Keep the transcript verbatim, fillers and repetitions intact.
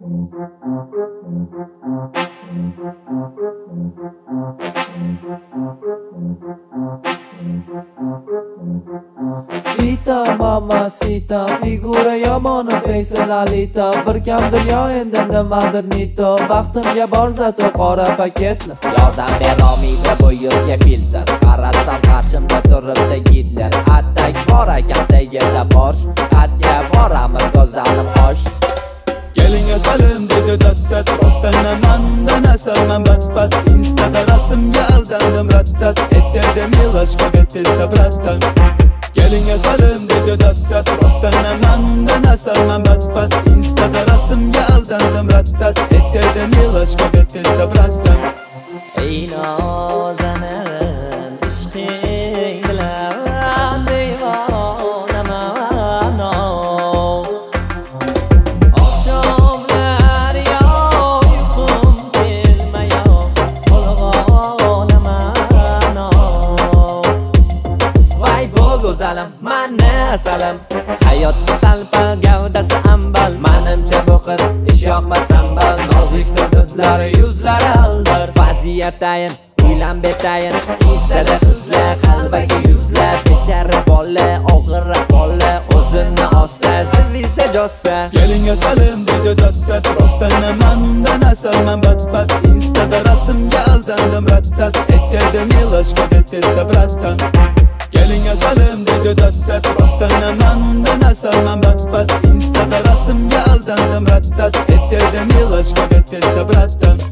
Sita mamacita, figura yomoni feysalalita. Bir kam dunyo endi nimadir nito. Baxtimga bor zato qora paketli. Yordam berolmaydi bu yuzga filtr. Qarasam qarshimda turibdi Gitler. Attak bor ekan tagida bosh. Atga boramiz go'zalim xosh. Kelinga salim dedi dat-dat. Rostdan man undan asalman bat-bat. Instada rasmga aldandim rattat. Ettirdim ilashqa betilsa bratdan. Kelinga salim dedi dat-dat. Rostdan man undan asalman bat-bat. Instada rasmga aldandim rattat. Ettirdim ilashqa betilsa bratdan. Ey nozanin ishqing bilan devonaman oqshomlar yo'q uyqum kelmayoq qo'lg'onaman Voy bu go'zalim mana salam hayotda salpa gavdasi ambal menimcha bu qiz ish yoqmas tambal nozik turditlari yuzlari aldir vaziyatayin uylan betayin insada qizlar qalbaga yuzlar bechara bola og'ir ahvolda o'zini ossa zivizda jossa Kelinga salim dedi dat-dat. Rostdan man undan asalman bat-bat. Instada rasmga aldandim rattat. Ettirdim ilashqa betilsa bratdan. Kelinga salim dedi dat-dat. Rostdan man undan asalman bat-bat. Instada rasmga aldandim rattat. Ettirdim ilashqa betilsa bratdan.